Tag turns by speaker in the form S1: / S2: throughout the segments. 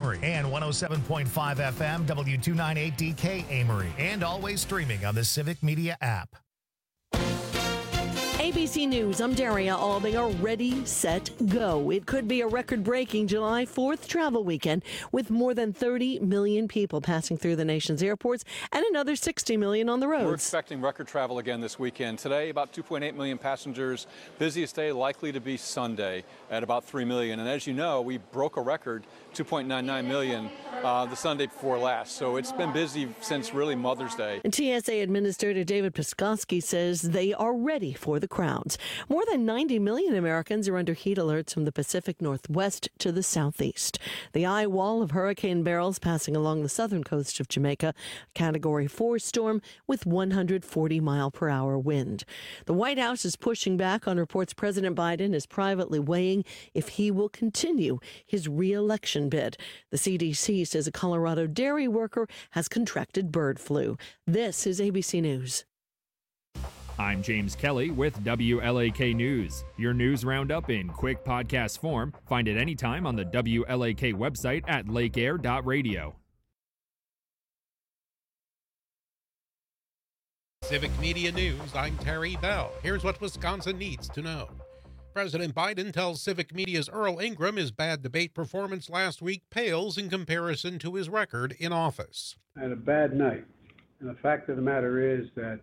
S1: Amory, and 107.5 FM W298DK Amory, and always streaming on the Civic Media app.
S2: ABC News, I'm Daria Albinger. Ready, set, go. It could be a record-breaking July 4th travel weekend with more than 30 million people passing through the nation's airports and another 60 million on the roads.
S3: We're expecting record travel again this weekend. Today, about 2.8 million passengers. Busiest day likely to be Sunday at about 3 million. And as you know, we broke a record, 2.99 million, the Sunday before last. So it's been busy since really Mother's Day.
S2: And TSA Administrator David Piskovsky says they are ready for the crowds. More than 90 million Americans are under heat alerts from the Pacific Northwest to the southeast. The eye wall of Hurricane Barrels passing along the southern coast of Jamaica, a Category 4 storm with 140-mile-per-hour wind. The White House is pushing back on reports President Biden is privately weighing if he will continue his re-election bid. The CDC says a Colorado dairy worker has contracted bird flu. This is ABC News.
S4: I'm James Kelly with WLAK News. Your news roundup in quick podcast form. Find it anytime on the WLAK website at lakeair.radio.
S5: Civic Media News, I'm Terry Bell. Here's what Wisconsin needs to know. President Biden tells Civic Media's Earl Ingram his bad debate performance last week pales in comparison to his record in office.
S6: I had a bad night. And the fact of the matter is that,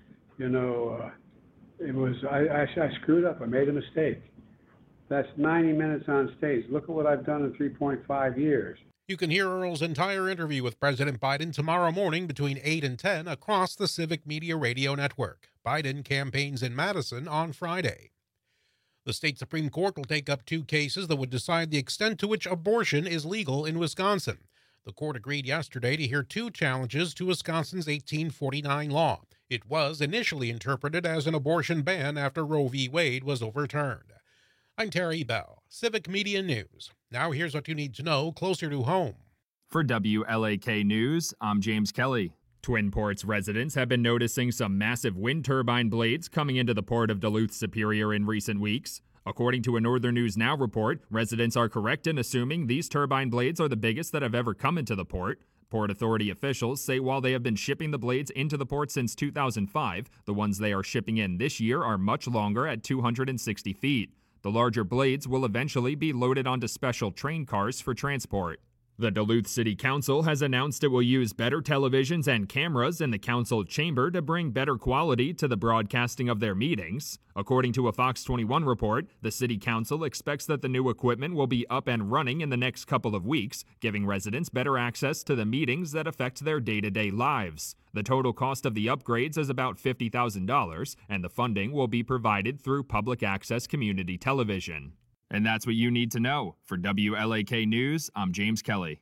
S6: I screwed up. I made a mistake. That's 90 minutes on stage. Look at what I've done in 3.5 years.
S5: You can hear Earl's entire interview with President Biden tomorrow morning between 8 and 10 across the Civic Media Radio Network. Biden campaigns in Madison on Friday. The state Supreme Court will take up 2 cases that would decide the extent to which abortion is legal in Wisconsin. The court agreed yesterday to hear 2 challenges to Wisconsin's 1849 law. It was initially interpreted as an abortion ban after Roe v. Wade was overturned. I'm Terry Bell, Civic Media News. Now here's what you need to know closer to home.
S4: For WLAK News, I'm James Kelly. Twin Ports residents have been noticing some massive wind turbine blades coming into the port of Duluth Superior in recent weeks. According to a Northern News Now report, residents are correct in assuming these turbine blades are the biggest that have ever come into the port. Port Authority officials say while they have been shipping the blades into the port since 2005, the ones they are shipping in this year are much longer at 260 feet. The larger blades will eventually be loaded onto special train cars for transport. The Duluth City Council has announced it will use better televisions and cameras in the council chamber to bring better quality to the broadcasting of their meetings. According to a Fox 21 report, the City Council expects that the new equipment will be up and running in the next couple of weeks, giving residents better access to the meetings that affect their day-to-day lives. The total cost of the upgrades is about $50,000, and the funding will be provided through public access community television. And that's what you need to know. For WLAK News, I'm James Kelly.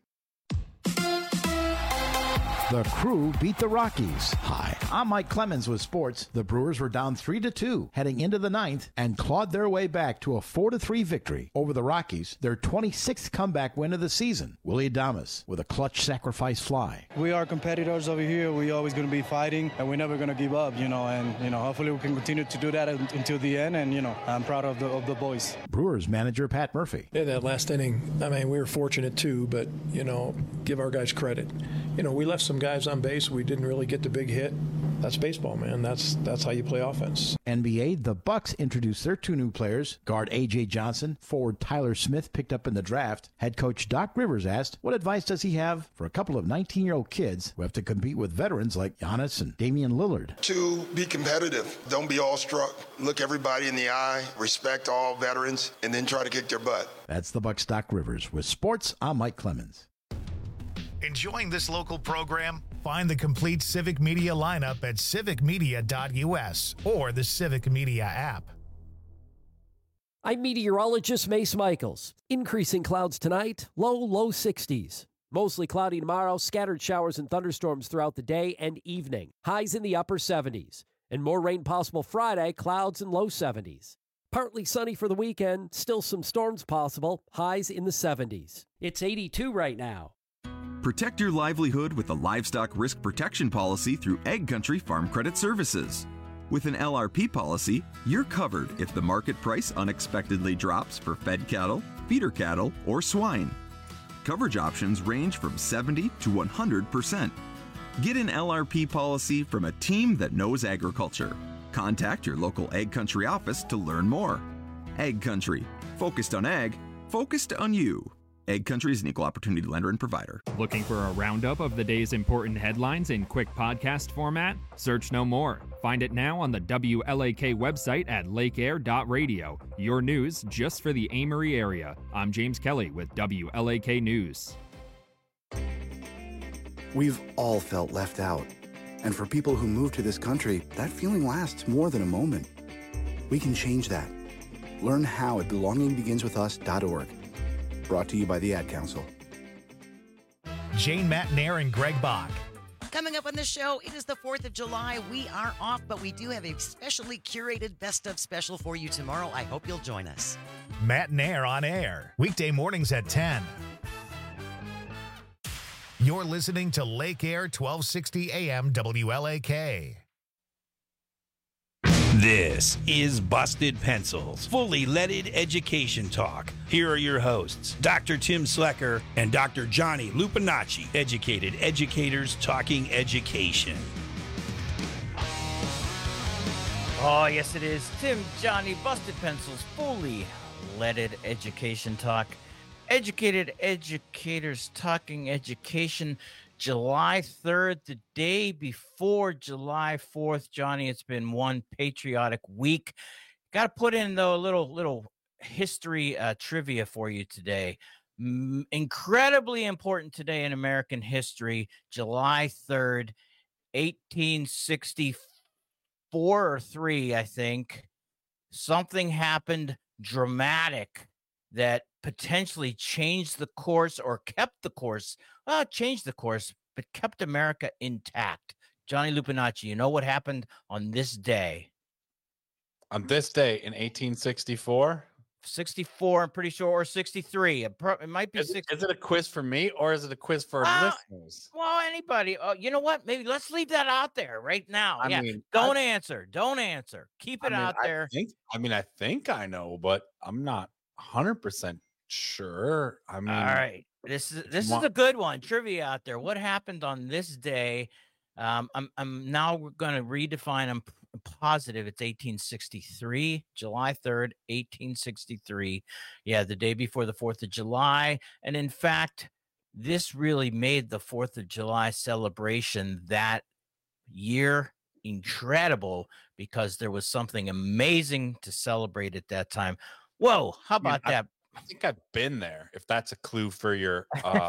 S7: The Crew beat the Rockies. Hi, I'm Mike Clemens with sports. The Brewers were down 3-2 heading into the 9th and clawed their way back to a 4-3 victory over the Rockies, their 26th comeback win of the season. Willie Adames with a clutch sacrifice fly.
S8: We are competitors over here. We're always going to be fighting, and we're never going to give up, and hopefully we can continue to do that until the end, and, I'm proud of the boys.
S7: Brewers manager Pat Murphy.
S9: Yeah, that last inning, we were fortunate too, but, give our guys credit. We left some guys on base. We didn't really get the big hit. That's baseball, man. That's how you play offense.
S7: NBA, the Bucks introduced their 2 new players. Guard A.J. Johnson, forward Tyler Smith picked up in the draft. Head coach Doc Rivers asked, what advice does he have for a couple of 19-year-old kids who have to compete with veterans like Giannis and Damian Lillard?
S10: To be competitive. Don't be awestruck. Look everybody in the eye. Respect all veterans, and then try to kick their butt.
S7: That's the Bucks' Doc Rivers. With sports, I'm Mike Clemens.
S1: Enjoying this local program? Find the complete Civic Media lineup at civicmedia.us or the Civic Media app.
S11: I'm meteorologist Mace Michaels. Increasing clouds tonight, low 60s. Mostly cloudy tomorrow, scattered showers and thunderstorms throughout the day and evening. Highs in the upper 70s. And more rain possible Friday, clouds and low 70s. Partly sunny for the weekend, still some storms possible, highs in the 70s. It's 82 right now.
S12: Protect your livelihood with a livestock risk protection policy through Ag Country Farm Credit Services. With an LRP policy, you're covered if the market price unexpectedly drops for fed cattle, feeder cattle, or swine. coverage options range from 70 to 100%. Get an LRP policy from a team that knows agriculture. Contact your local Ag Country office to learn more. Ag Country, focused on ag, focused on you. Ag Country is an equal opportunity lender and provider.
S4: Looking for a roundup of the day's important headlines in quick podcast format? Search no more. Find it now on the WLAK website at lakeair.radio. Your news just for the Amory area. I'm James Kelly with WLAK News.
S13: We've all felt left out. And for people who move to this country, that feeling lasts more than a moment. We can change that. Learn how at belongingbeginswithus.org. Brought to you by the Ad Council.
S1: Jane Matnair and Greg Bach.
S14: Coming up on the show, it is the 4th of July. We are off, but we do have a specially curated best of special for you tomorrow. I hope you'll join us.
S1: Matt Nair on air, weekday mornings at 10. You're listening to Lake Air 1260 AM WLAK.
S15: This is Busted Pencils, fully leaded education talk. Here are your hosts, Dr. Tim Slecker and Dr. Johnny Lupinacci, educated educators talking education.
S16: Oh, yes, it is. Tim, Johnny, Busted Pencils, fully leaded education talk. Educated educators talking education. July 3rd, the day before July 4th. Johnny, it's been one patriotic week. Got to put in, though, a little history trivia for you today. Incredibly important today in American history, July 3rd, 1864 or 3, I think. Something happened dramatic that potentially changed the course or kept the course, changed the course, but kept America intact. Johnny Lupinacci, you know what happened on this day?
S17: On this day in 1864?
S16: 64, I'm pretty sure, or 63. It might be 60.
S17: Is it a quiz for me or is it a quiz for listeners?
S16: Well, anybody. You know what? Maybe let's leave that out there right now.
S17: I mean,
S16: don't answer. Don't answer. Keep it out there.
S17: I think I know, but I'm not 100% sure. I mean,
S16: all right. This is a good one. Trivia out there. What happened on this day? I'm now going to redefine. I'm positive it's 1863, July 3rd, 1863. Yeah, the day before the 4th of July. And in fact, this really made the 4th of July celebration that year incredible because there was something amazing to celebrate at that time. Whoa, how about that?
S17: I think I've been there. If that's a clue for your,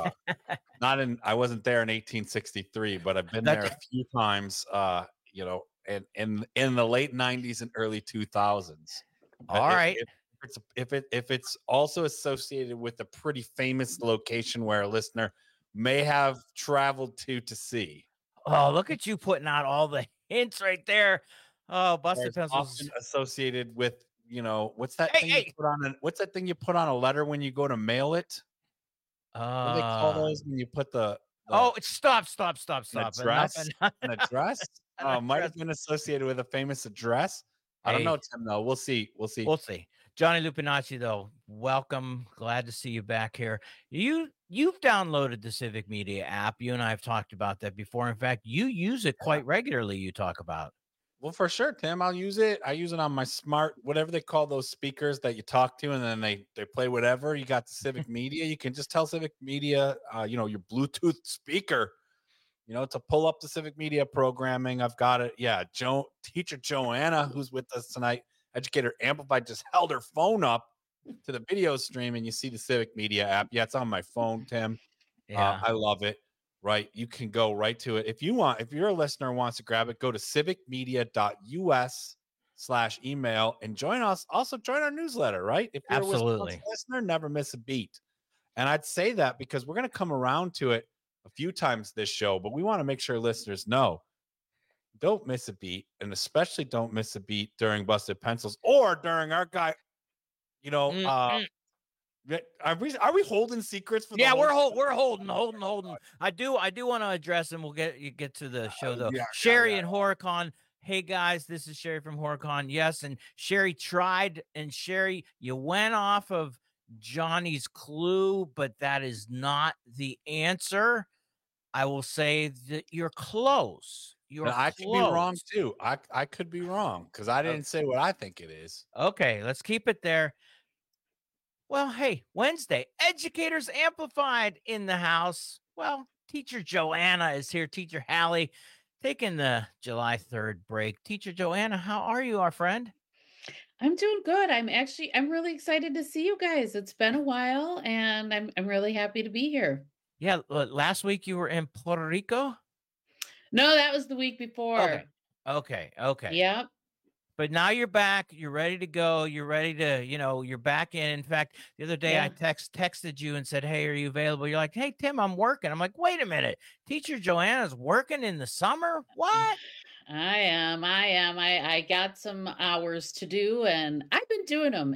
S17: I wasn't there in 1863, but I've been there a few times. In the late 90s and early 2000s.
S16: All right.
S17: If it's also associated with a pretty famous location where a listener may have traveled to see.
S16: Oh, look at you putting out all the hints right there. Oh, Busted Pencils
S17: often associated with. What's that thing you put on? What's that thing you put on a letter when you go to mail it? What do they call those when you put the
S16: stop.
S17: Address? An address? Might have been associated with a famous address. I don't know, Tim. No, we'll see. We'll see.
S16: Johnny Lupinacci, though, welcome. Glad to see you back here. You've downloaded the Civic Media app. You and I have talked about that before. In fact, you use it quite regularly. You talk about.
S17: Well, for sure, Tim. I'll use it. I use it on my smart, whatever they call those speakers that you talk to, and then they play whatever. You got the Civic Media. You can just tell Civic Media, your Bluetooth speaker, to pull up the Civic Media programming. I've got it. Yeah, teacher Joanna, who's with us tonight, Educator Amplified, just held her phone up to the video stream, and you see the Civic Media app. Yeah, it's on my phone, Tim.
S16: Yeah.
S17: I love it. Right. You can go right to it. If you're a listener and wants to grab it, go to civicmedia.us/email and join us. Also join our newsletter, right? If you're
S16: Absolutely.
S17: a Wisconsin listener, never miss a beat. And I'd say that because we're going to come around to it a few times this show, but we want to make sure listeners know, don't miss a beat, and especially don't miss a beat during Busted Pencils or during our guy, Are we holding secrets for the
S16: we're holding. I do want to address, and we'll get to the show though. Sherry and Horicon. Hey guys, this is Sherry from Horicon. Yes, and Sherry tried, and Sherry, you went off of Johnny's clue, but that is not the answer. I will say that you're close.
S17: I could be wrong too. I could be wrong because I didn't say what I think it is.
S16: Okay, let's keep it there. Well, hey, Wednesday, Educators Amplified in the house. Well, Teacher Joanna is here. Teacher Hallie taking the July 3rd break. Teacher Joanna, how are you, our friend?
S18: I'm doing good. I'm really excited to see you guys. It's been a while and I'm really happy to be here.
S16: Yeah, last week you were in Puerto Rico?
S18: No, that was the week before.
S16: Okay.
S18: Yep.
S16: But now you're back. You're ready to go. You're ready to, you're back in. In fact, the other day I texted you and said, hey, are you available? You're like, hey, Tim, I'm working. I'm like, wait a minute. Teacher Joanna's working in the summer? What?
S18: I am. I got some hours to do and I've been doing them.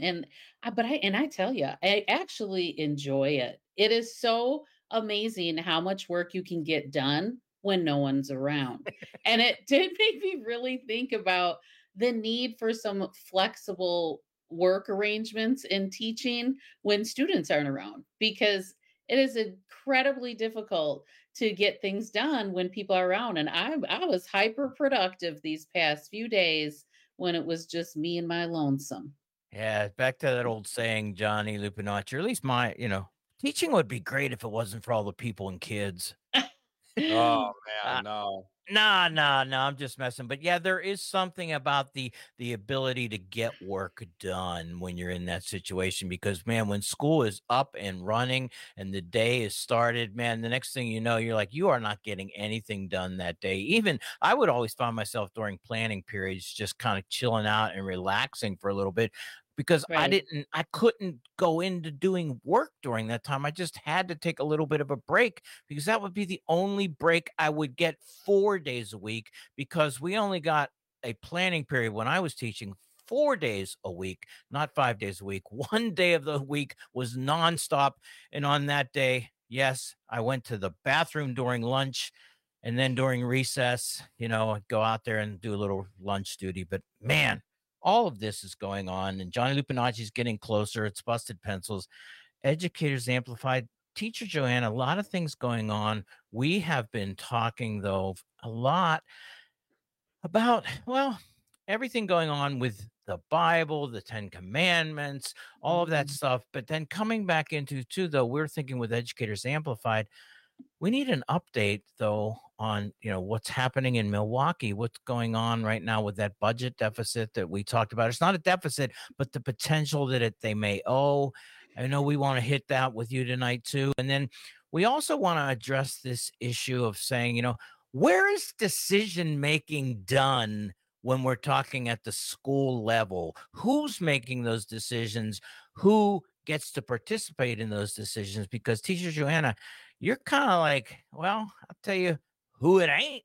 S18: I tell you, I actually enjoy it. It is so amazing how much work you can get done when no one's around. And it did make me really think about the need for some flexible work arrangements in teaching when students aren't around, because it is incredibly difficult to get things done when people are around. And I was hyper productive these past few days when it was just me and my lonesome.
S16: Yeah, back to that old saying, Johnny Lupinacci, or at least my, teaching would be great if it wasn't for all the people and kids.
S17: Oh man, no.
S16: No, I'm just messing. But yeah, there is something about the ability to get work done when you're in that situation, because man, when school is up and running and the day is started, man, the next thing you know, you're like, you are not getting anything done that day. Even I would always find myself during planning periods just kind of chilling out and relaxing for a little bit, because
S18: Right.
S16: I couldn't go into doing work during that time. I just had to take a little bit of a break, because that would be the only break I would get 4 days a week, because we only got a planning period when I was teaching 4 days a week, not 5 days a week. One day of the week was nonstop. And on that day, yes, I went to the bathroom during lunch, and then during recess, I'd go out there and do a little lunch duty. But man, all of this is going on, and Johnny Lupinacci is getting closer. It's Busted Pencils, Educators Amplified. Teacher Joanna, a lot of things going on. We have been talking, though, a lot about, well, everything going on with the Bible, the 10 Commandments, all of that stuff. But then coming back into, too, though, we're thinking with Educators Amplified, we need an update, though, on what's happening in Milwaukee, what's going on right now with that budget deficit that we talked about. It's not a deficit, but the potential that they may owe. I know we want to hit that with you tonight, too. And then we also want to address this issue of saying, where is decision making done when we're talking at the school level? Who's making those decisions? Who gets to participate in those decisions? Because Teacher Joanna, you're kind of like, well, I'll tell you who it ain't.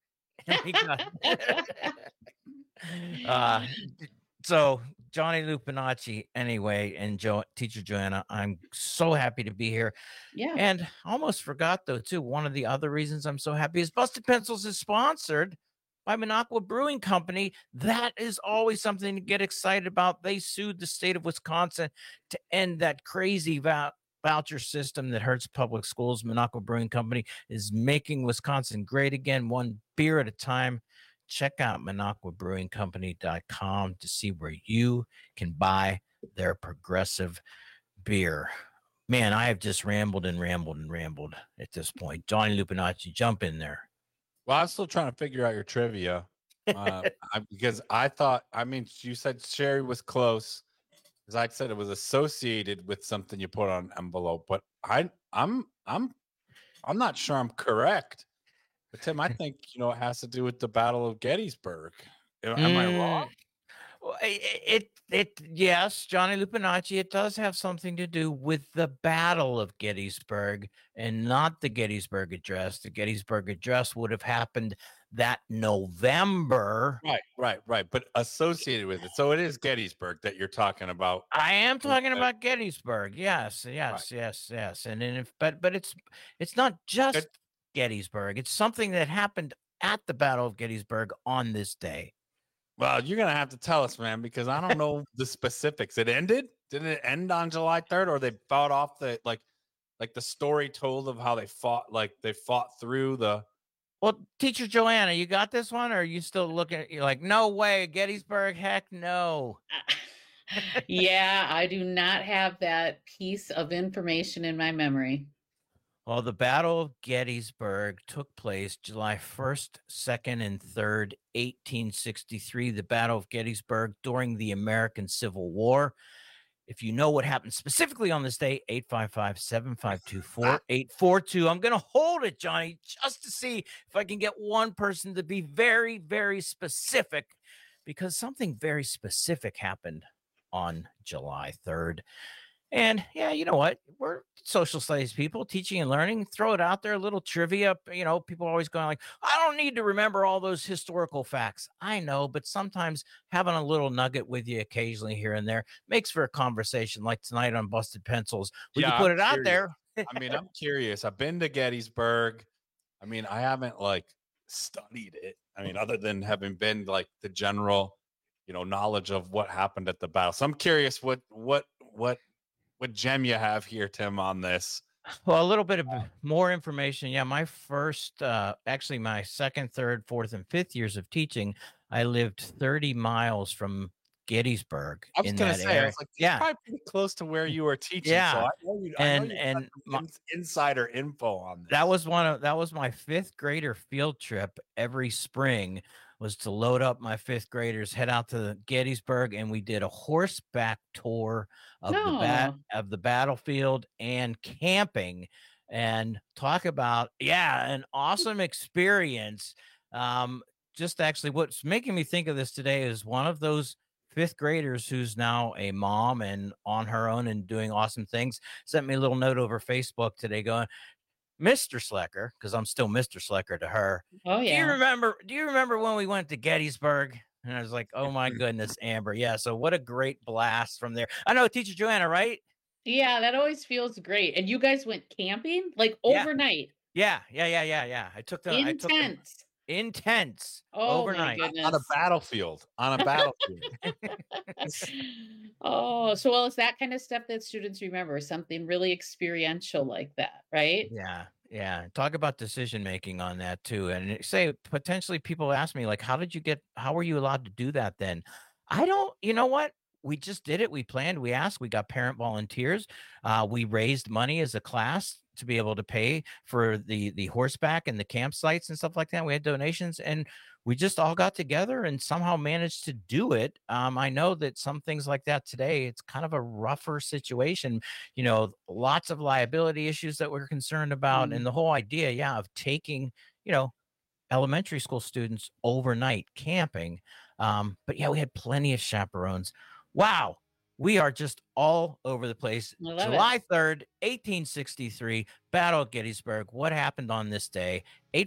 S16: So Johnny Lupinacci, anyway, and Teacher Joanna, I'm so happy to be here.
S18: Yeah.
S16: And I almost forgot, though, too, one of the other reasons I'm so happy is Busted Pencils is sponsored by Minocqua Brewing Company. That is always something to get excited about. They sued the state of Wisconsin to end that crazy voucher system that hurts public schools. Minocqua Brewing Company is making Wisconsin great again, one beer at a time. Check out MinocquaBrewingCompany.com to see where you can buy their progressive beer. Man, I have just rambled at this point. Johnny Lupinacci, jump in there.
S17: Well, I'm still trying to figure out your trivia because you said Sherry was close. As I said, it was associated with something you put on an envelope, but I'm not sure I'm correct. But Tim, I think it has to do with the Battle of Gettysburg. Am I wrong?
S16: Yes, Johnny Lupinacci, it does have something to do with the Battle of Gettysburg and not the Gettysburg Address. The Gettysburg Address would have happened that November.
S17: Right. But associated with it. So it is Gettysburg that you're talking about.
S16: I am talking about Gettysburg. Yes.
S17: Right.
S16: And then but it's not just Gettysburg. It's something that happened at the Battle of Gettysburg on this day.
S17: Well, you're going to have to tell us, man, because I don't know the specifics. It ended? did it end on July 3rd, or they fought off the like the story told of how they fought through the.
S16: Well, Teacher Joanna, you got this one, or are you still looking at? You're like, no way, Gettysburg, heck no.
S18: Yeah, I do not have that piece of information in my memory.
S16: Well, the Battle of Gettysburg took place July 1st, 2nd, and 3rd, 1863. The Battle of Gettysburg during the American Civil War. If you know what happened specifically on this day, 855-752-4842. I'm going to hold it, Johnny, just to see if I can get one person to be very, very specific, because something very specific happened on July 3rd. And yeah, you know what? We're social studies people, teaching and learning. Throw it out there, a little trivia. You know, people are always going like, I don't need to remember all those historical facts. I know, but sometimes having a little nugget with you occasionally here and there makes for a conversation like tonight on Busted Pencils. We can put it out there.
S17: I mean, I'm curious. I've been to Gettysburg. I mean, I haven't like studied it. I mean, other than having been like the general, knowledge of what happened at the battle. So I'm curious what gem you have here, Tim, on this.
S16: Well, a little bit of more information. Yeah, my first, actually my second, third, fourth, and fifth years of teaching, I lived 30 miles from Gettysburg.
S17: I was going to say, I was like,
S16: yeah,
S17: probably pretty close to where you were teaching.
S16: Yeah,
S17: so I know you insider info on this.
S16: That was my fifth grader field trip every spring. Was to load up my fifth graders, head out to Gettysburg, and we did a horseback tour of the battlefield and camping, and talk about an awesome experience. Just actually, what's making me think of this today is one of those fifth graders who's now a mom and on her own and doing awesome things sent me a little note over Facebook today going, Mr. Slecker, because I'm still Mr. Slecker to her.
S18: Oh, yeah.
S16: Do you remember when we went to Gettysburg? And I was like, oh my goodness, Amber. Yeah. So what a great blast from there. I know, Teacher Joanna, right?
S18: Yeah, that always feels great. And you guys went camping like overnight.
S16: Yeah. I took them intense overnight.
S18: My goodness.
S17: On a battlefield.
S18: Oh, so well, it's that kind of stuff that students remember, something really experiential like that, right?
S16: Yeah. Talk about decision making on that too. And say potentially people ask me like, how were you allowed to do that then? You know what? We just did it. We planned, we asked, we got parent volunteers. We raised money as a class to be able to pay for the horseback and the campsites and stuff like that. We had donations, and we just all got together and somehow managed to do it. I know that some things like that today, it's kind of a rougher situation, lots of liability issues that we're concerned about. And the whole idea, of taking, elementary school students overnight camping. But yeah, we had plenty of chaperones. Wow. We are just all over the place. July 3rd, 1863, Battle of Gettysburg. What happened on this day?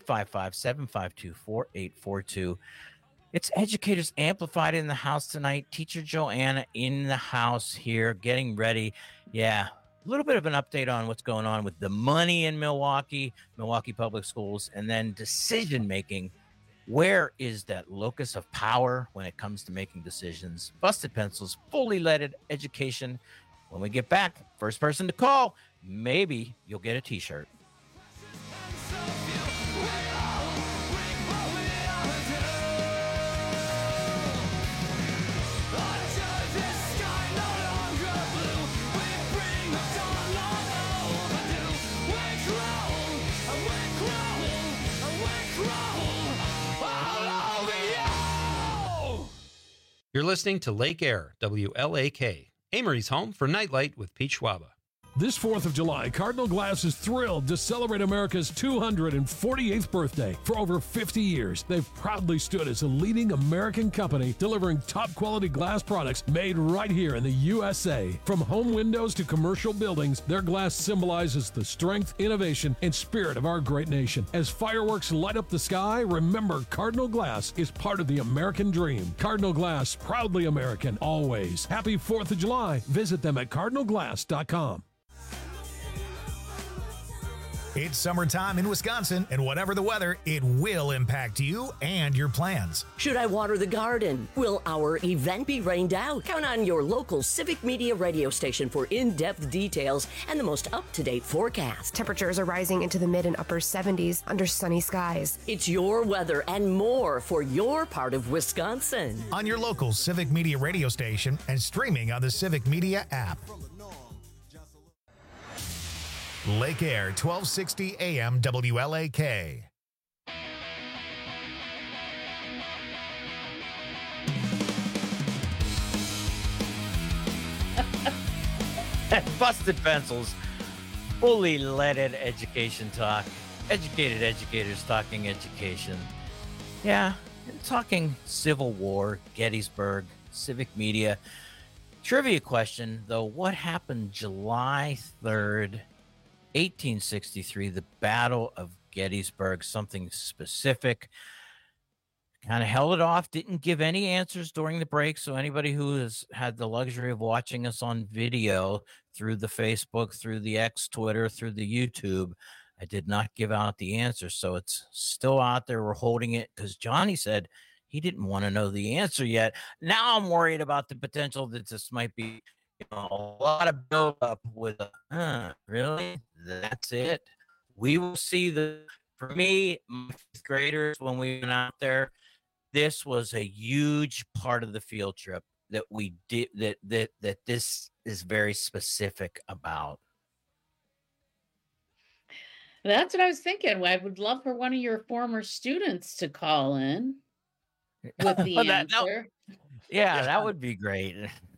S16: 855-752-4842. It's Educators Amplified in the house tonight. Teacher Joanna in the house here, getting ready. Yeah, a little bit of an update on what's going on with the money in Milwaukee Public Schools, and then decision-making. Where is that locus of power when it comes to making decisions? Busted Pencils, fully leaded education. When we get back, first person to call, maybe you'll get a t-shirt.
S5: You're listening to Lake Air, WLAK, Amory's home for Nightlight with Pete Schwaba.
S19: This 4th of July, Cardinal Glass is thrilled to celebrate America's 248th birthday. For over 50 years, they've proudly stood as a leading American company delivering top-quality glass products made right here in the USA. From home windows to commercial buildings, their glass symbolizes the strength, innovation, and spirit of our great nation. As fireworks light up the sky, remember Cardinal Glass is part of the American dream. Cardinal Glass, proudly American, always. Happy 4th of July. Visit them at cardinalglass.com.
S1: It's summertime in Wisconsin, and whatever the weather, it will impact you and your plans.
S20: Should I water the garden? Will our event be rained out? Count on your local Civic Media radio station for in-depth details and the most up-to-date forecast.
S21: Temperatures are rising into the mid and upper 70s under sunny skies.
S20: It's your weather and more for your part of Wisconsin.
S1: On your local Civic Media radio station and streaming on the Civic Media app. Lake Air, 1260 AM WLAK.
S16: Busted Pencils, fully leaded education talk. Educated educators talking education. Yeah, talking Civil War, Gettysburg, Civic Media. Trivia question, though, what happened July 3rd, 1863, the Battle of Gettysburg? Something specific. Kind of held it off, didn't give any answers during the break. So anybody who has had the luxury of watching us on video through the Facebook, through the X, Twitter, through the YouTube, I did not give out the answer. So it's still out there. We're holding it because Johnny said he didn't want to know the answer yet. Now I'm worried about the potential that this might be a lot of buildup with really? That's it. We will see. For me, my fifth graders, when we went out there, this was a huge part of the field trip that we did that this is very specific about.
S18: That's what I was thinking. I would love for one of your former students to call in with the answer.
S16: Yeah, that would be great.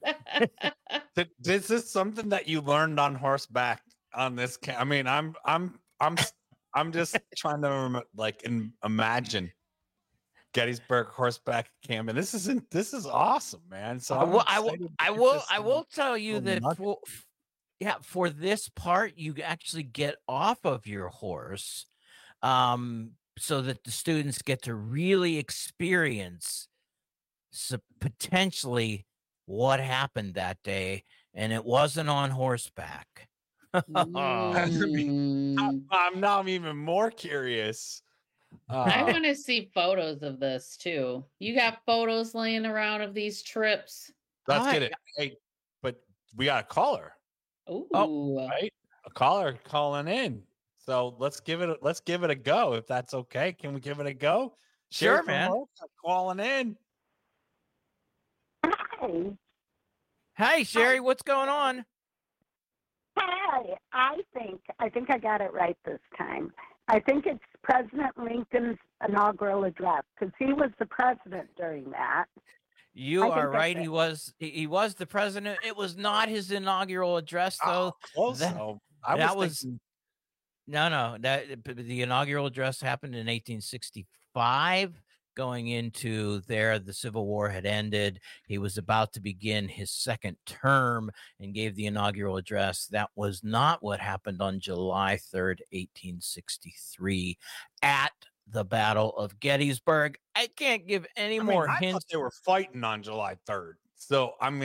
S17: Is this something that you learned on horseback on this? I mean, I'm just trying to imagine Gettysburg horseback camp, and this is awesome, man. So
S16: I will tell you that for this part, you actually get off of your horse, so that the students get to really experience potentially what happened that day, and it wasn't on horseback.
S17: I'm even more curious.
S18: I want to see photos of this too. You got photos laying around of these trips?
S17: Let's get it. Hey, but we got a caller.
S18: Ooh.
S17: Oh, right? A caller calling in. So let's give it a go if that's okay. Can we give it a go?
S16: Sure, man.
S17: Calling in.
S22: Hi.
S16: Hi, Sherry. What's going on?
S22: Hi. I think I got it right this time. I think it's President Lincoln's inaugural address because he was the president during that.
S16: You are right. He was the president. It was not his inaugural address, though.
S17: No.
S16: The inaugural address happened in 1865. Going into there, the Civil War had ended. He was about to begin his second term and gave the inaugural address. That was not what happened on July 3rd, 1863 at the Battle of Gettysburg. I can't give any more hints.
S17: I thought they were fighting on July 3rd. So, I'm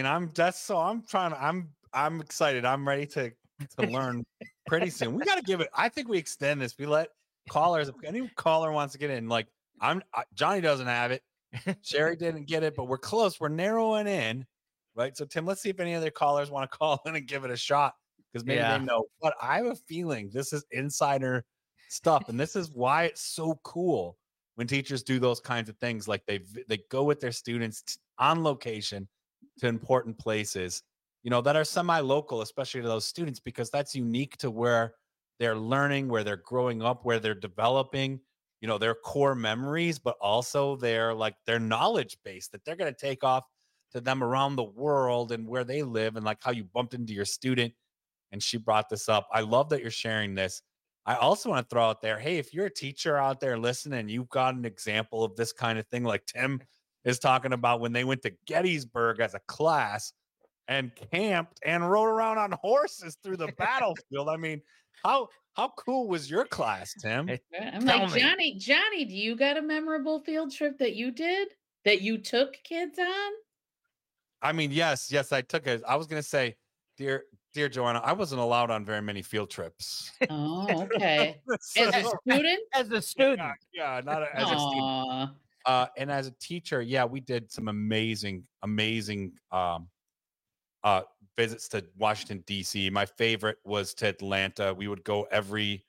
S17: excited. I'm ready to learn pretty soon. We got to give it. I think we extend this. We let callers, if any caller wants to get in, Johnny doesn't have it. Sherry didn't get it, but we're close. We're narrowing in, right? So, Tim, let's see if any other callers want to call in and give it a shot because maybe they know. But I have a feeling this is insider stuff, and this is why it's so cool when teachers do those kinds of things. Like they go with their students on location to important places, that are semi-local, especially to those students, because that's unique to where they're learning, where they're growing up, where they're developing. Their core memories, but also their knowledge base that they're going to take off to them around the world and where they live, and how you bumped into your student. And she brought this up. I love that you're sharing this. I also want to throw out there, hey, if you're a teacher out there listening, you've got an example of this kind of thing like Tim is talking about when they went to Gettysburg as a class and camped and rode around on horses through the battlefield. I mean, how cool was your class, Tim?
S18: I'm like, Johnny, do you got a memorable field trip that you did that you took kids on?
S17: I mean, yes, I took it. I was going to say, Dear Joanna, I wasn't allowed on very many field trips.
S18: Oh, okay. As a student?
S16: As a student.
S17: Yeah, not as a student. And as a teacher, yeah, we did some amazing visits to Washington, D.C. My favorite was to Atlanta. We would go every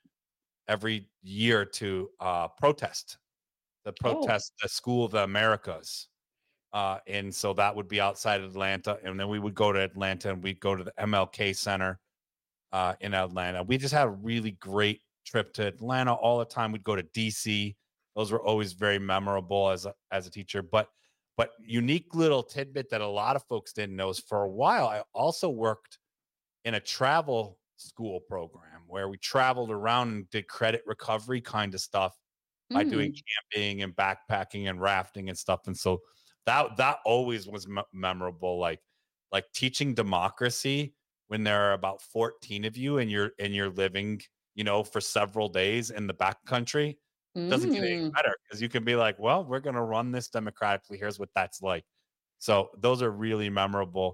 S17: year to protest the School of the Americas. And so that would be outside of Atlanta. And then we would go to Atlanta and we'd go to the MLK Center in Atlanta. We just had a really great trip to Atlanta all the time. We'd go to DC. Those were always very memorable as a teacher. But unique little tidbit that a lot of folks didn't know is for a while, I also worked in a travel school program where we traveled around and did credit recovery kind of stuff by doing camping and backpacking and rafting and stuff. And so that always was memorable, like teaching democracy when there are about 14 of you and you're living, for several days in the backcountry. Doesn't get any better because you can be like, well, we're going to run this democratically. Here's what that's like. So those are really memorable,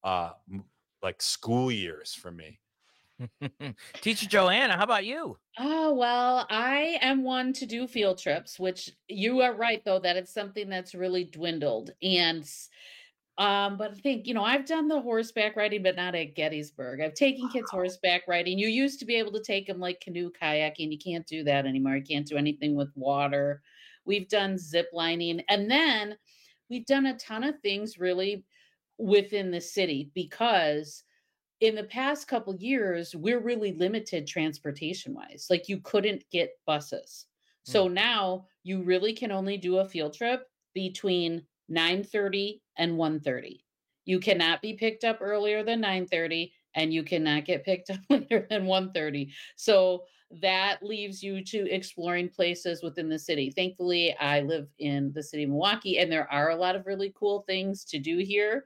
S17: like school years for me.
S16: Teacher Joanna, how about you?
S18: Oh, well, I am one to do field trips, which you are right, though, that it's something that's really dwindled. And, but I think, I've done the horseback riding, but not at Gettysburg. I've taken kids horseback riding. You used to be able to take them like canoe kayaking. You can't do that anymore. You can't do anything with water. We've done zip lining. And then we've done a ton of things really within the city because in the past couple years, we're really limited transportation wise. Like you couldn't get buses. So now you really can only do a field trip between 9:30 and 1:30. You cannot be picked up earlier than 9:30 and you cannot get picked up later than 1:30. So that leaves you to exploring places within the city. Thankfully, I live in the city of Milwaukee and there are a lot of really cool things to do here.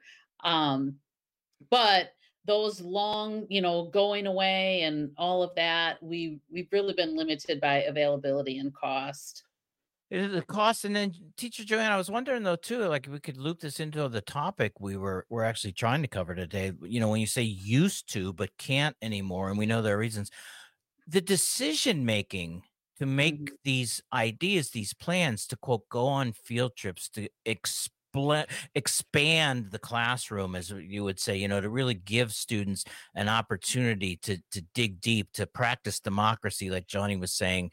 S18: But those long, going away and all of that, we've really been limited by availability and cost.
S16: The cost, and then Teacher Joanna, I was wondering though too, like if we could loop this into the topic we're actually trying to cover today. When you say used to but can't anymore, and we know there are reasons, the decision making to make these ideas, these plans to quote go on field trips to expand the classroom, as you would say, to really give students an opportunity to dig deep, to practice democracy, like Johnny was saying.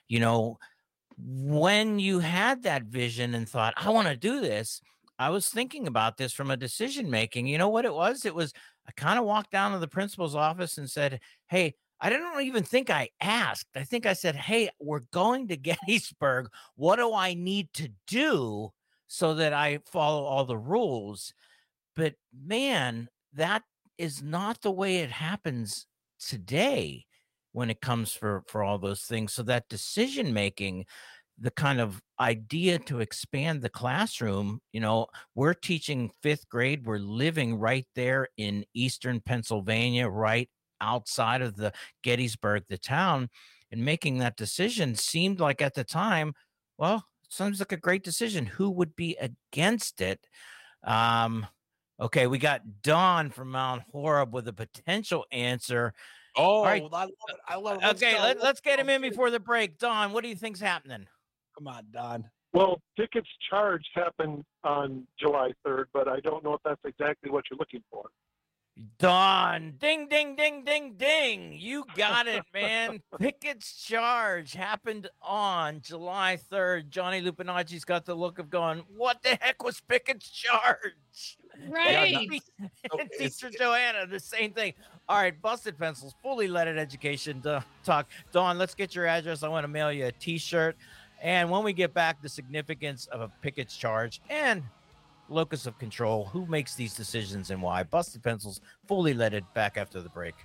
S16: When you had that vision and thought, I want to do this, I was thinking about this from a decision making. You know what it was? It was, I kind of walked down to the principal's office and said, hey, I didn't even think I asked. I think I said, hey, we're going to Gettysburg. What do I need to do so that I follow all the rules? But man, that is not the way it happens today when it comes for all those things. So that decision making, the kind of idea to expand the classroom, we're teaching 5th grade. We're living right there in Eastern Pennsylvania, right outside of the Gettysburg, the town, and making that decision seemed like at the time, well, sounds like a great decision. Who would be against it? Okay, we got Don from Mount Horeb with a potential answer.
S17: Oh,
S16: right.
S17: I love it.
S16: Okay, let's get him in before the break. Don, what do you think's happening?
S17: Come on, Don.
S2: Well, tickets charged happened on July 3rd, but I don't know if that's exactly what you're looking for.
S16: Don, ding, ding, ding, ding, ding. You got it, man. Pickett's Charge happened on July 3rd. Johnny Lupinacci's got the look of going, what the heck was Pickett's Charge?
S18: Right.
S16: And Teacher Joanna, the same thing. All right, Busted Pencils, fully leaded education talk. Dawn, let's get your address. I want to mail you a T-shirt. And when we get back, the significance of a Pickett's Charge and locus of control, who makes these decisions and why. Busted Pencils, fully leaded, back after the break.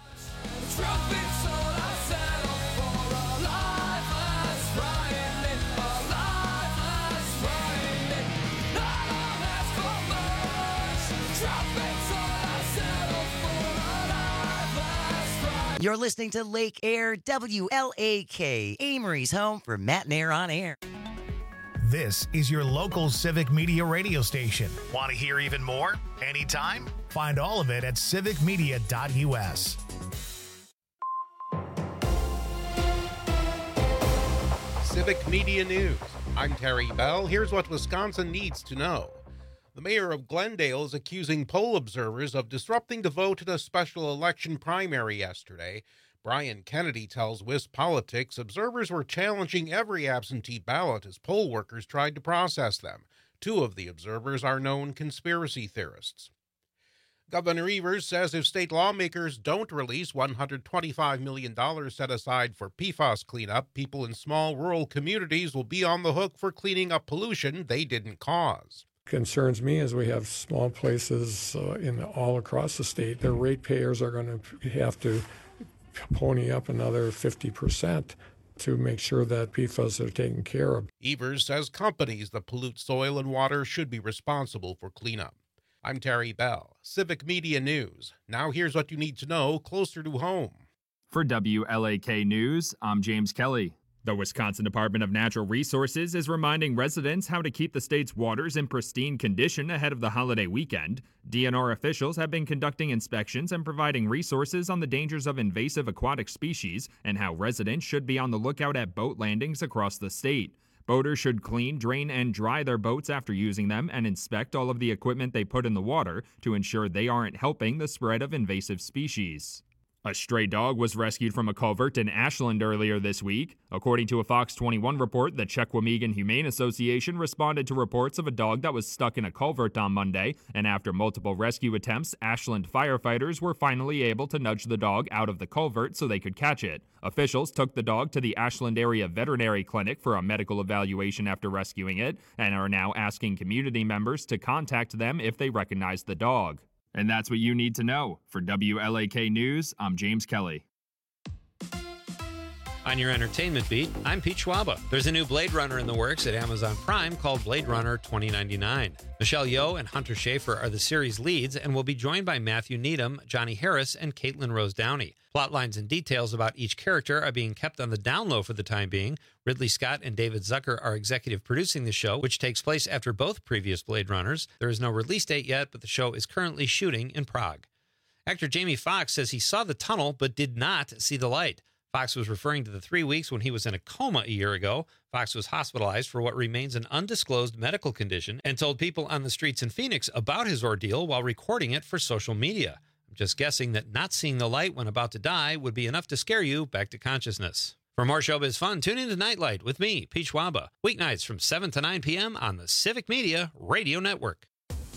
S14: You're listening to Lake Air WLAK, Amory's home for Matt and Air on Air.
S1: This is your local Civic Media radio station. Want to hear even more? Anytime? Find all of it at civicmedia.us.
S5: Civic Media News. I'm Terry Bell. Here's what Wisconsin needs to know. The mayor of Glendale is accusing poll observers of disrupting the vote in a special election primary yesterday. Brian Kennedy tells WisPolitics observers were challenging every absentee ballot as poll workers tried to process them. Two of the observers are known conspiracy theorists. Governor Evers says if state lawmakers don't release $125 million set aside for PFAS cleanup, people in small rural communities will be on the hook for cleaning up pollution they didn't cause.
S9: Concerns me as we have small places all across the state. Their ratepayers are going to have to pony up another 50% to make sure that PFAS are taken care of.
S5: Evers says companies that pollute soil and water should be responsible for cleanup. I'm Terry Bell, Civic Media News. Now here's what you need to know closer to home.
S4: For WLAK News, I'm James Kelly. The Wisconsin Department of Natural Resources is reminding residents how to keep the state's waters in pristine condition ahead of the holiday weekend. DNR officials have been conducting inspections and providing resources on the dangers of invasive aquatic species and how residents should be on the lookout at boat landings across the state. Boaters should clean, drain, and dry their boats after using them and inspect all of the equipment they put in the water to ensure they aren't helping the spread of invasive species. A stray dog was rescued from a culvert in Ashland earlier this week. According to a Fox 21 report, the Chequamegon Humane Association responded to reports of a dog that was stuck in a culvert on Monday, and after multiple rescue attempts, Ashland firefighters were finally able to nudge the dog out of the culvert so they could catch it. Officials took the dog to the Ashland Area Veterinary Clinic for a medical evaluation after rescuing it, and are now asking community members to contact them if they recognize the dog. And that's what you need to know. For WLAK News, I'm James Kelly.
S3: On your entertainment beat, I'm Pete Schwaba. There's a new Blade Runner in the works at Amazon Prime called Blade Runner 2099. Michelle Yeoh and Hunter Schafer are the series leads and will be joined by Matthew Needham, Johnny Harris, and Caitlin Rose Downey. Plotlines and details about each character are being kept on the down low for the time being. Ridley Scott and David Zucker are executive producing the show, which takes place after both previous Blade Runners. There is no release date yet, but the show is currently shooting in Prague. Actor Jamie Foxx says he saw the tunnel but did not see the light. Fox was referring to the 3 weeks when he was in a coma a year ago. Fox was hospitalized for what remains an undisclosed medical condition and told people on the streets in Phoenix about his ordeal while recording it for social media. I'm just guessing that not seeing the light when about to die would be enough to scare you back to consciousness. For more showbiz fun, tune in to Nightlight with me, Pete Schwaba, weeknights from 7 to 9 p.m. on the Civic Media Radio Network.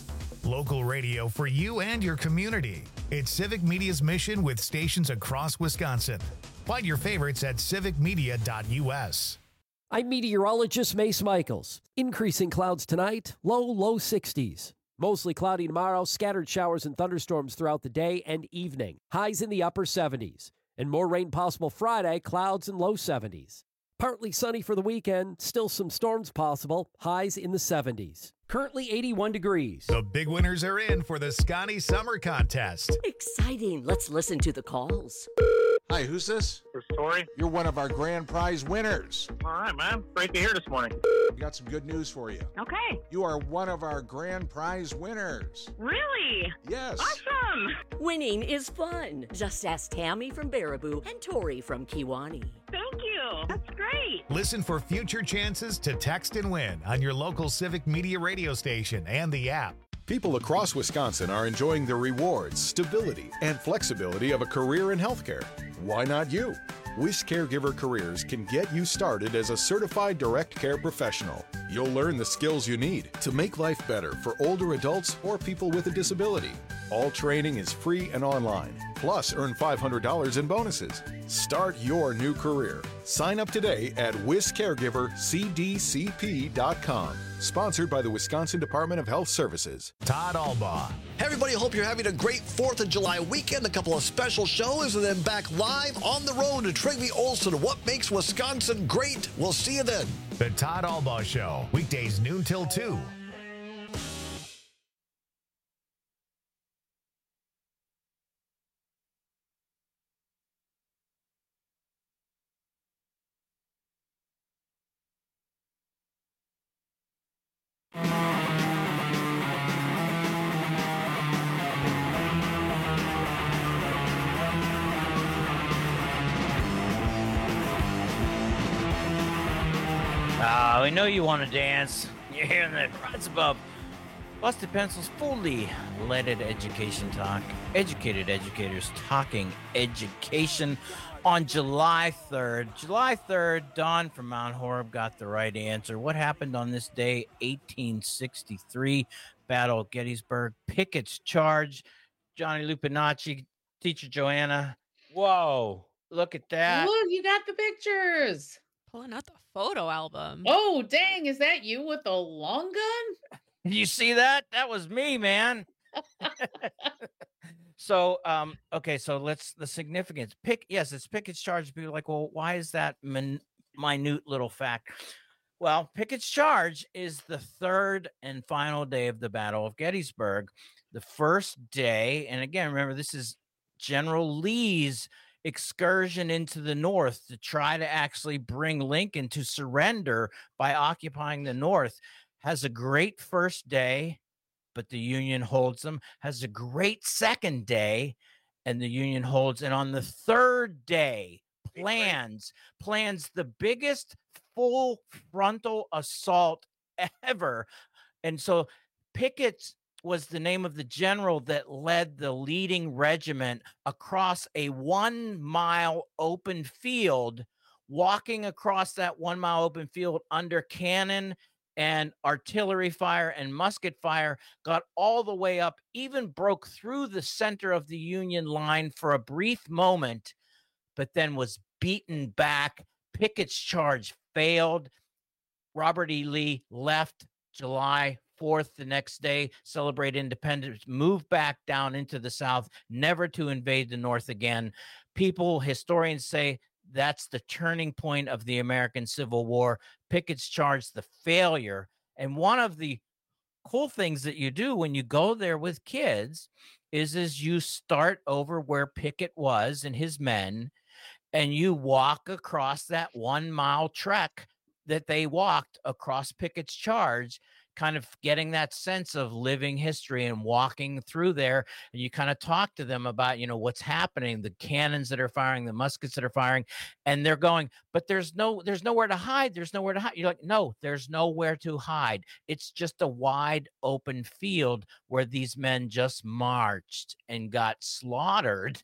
S1: Local radio for you and your community. It's Civic Media's mission with stations across Wisconsin. Find your favorites at civicmedia.us.
S11: I'm meteorologist Mace Michaels. Increasing clouds tonight, low 60s. Mostly cloudy tomorrow, scattered showers and thunderstorms throughout the day and evening. Highs in the upper 70s. And more rain possible Friday, clouds in low 70s. Partly sunny for the weekend, still some storms possible, highs in the 70s. Currently 81 degrees.
S1: The big winners are in for the Scotty Summer Contest.
S20: Exciting. Let's listen to the calls.
S6: Hi, who's this?
S2: It's Tori.
S6: You're one of our grand prize winners.
S2: All right, man. Great to hear this morning.
S6: We got some good news for you.
S23: Okay.
S6: You are one of our grand prize winners.
S23: Really?
S6: Yes.
S23: Awesome.
S20: Winning is fun. Just ask Tammy from Baraboo and Tori from Kewanee.
S23: Thank you. That's great.
S1: Listen for future chances to text and win on your local Civic Media radio station and the app.
S24: People across Wisconsin are enjoying the rewards, stability, and flexibility of a career in healthcare. Why not you? Wish Caregiver Careers can get you started as a certified direct care professional. You'll learn the skills you need to make life better for older adults or people with a disability. All training is free and online. Plus, earn $500 in bonuses. Start your new career. Sign up today at wiscaregivercdcp.com. Sponsored by the Wisconsin Department of Health Services.
S1: Todd Albaugh.
S25: Hey everybody, hope you're having a great 4th of July weekend. A couple of special shows and then back live on the road to Trygve Olsen. What makes Wisconsin great? We'll see you then.
S1: The Todd Albaugh Show. Weekdays noon till 2.
S16: We know you want to dance. You're hearing that right above. Busted Pencils, fully leaded education talk. Educated educators talking education on July 3rd. July 3rd, Don from Mount Horeb got the right answer. What happened on this day? 1863, Battle of Gettysburg. Pickett's charge. Johnny Lupinacci, Teacher Joanna. Whoa, look at that.
S18: Look, you got the pictures.
S7: Pulling out the photo album.
S18: Oh, dang. Is that you with the long gun?
S16: You see that? That was me, man. So, okay, so the significance. It's Pickett's charge. People are like, well, why is that minute little fact? Well, Pickett's charge is the third and final day of the Battle of Gettysburg. The first day, and again, remember, this is General Lee's excursion into the North to try to actually bring Lincoln to surrender by occupying the North. Has a great first day, but the Union holds them. Has a great second day, and the Union holds. And on the third day, plans the biggest full frontal assault ever. And so Pickett was the name of the general that led the leading regiment across a 1 mile open field, walking across that 1 mile open field under cannon and artillery fire and musket fire, got all the way up, even broke through the center of the Union line for a brief moment, but then was beaten back. Pickett's charge failed. Robert E. Lee left July 4th the next day, celebrate independence, moved back down into the South, never to invade the North again. Historians say, that's the turning point of the American Civil War. Pickett's charge, the failure. And one of the cool things that you do when you go there with kids is you start over where Pickett was and his men, and you walk across that 1 mile trek that they walked across Pickett's charge, kind of getting that sense of living history and walking through there. And you kind of talk to them about, what's happening, the cannons that are firing, the muskets that are firing, and they're going, but there's nowhere to hide. There's nowhere to hide. You're like, no, there's nowhere to hide. It's just a wide open field where these men just marched and got slaughtered.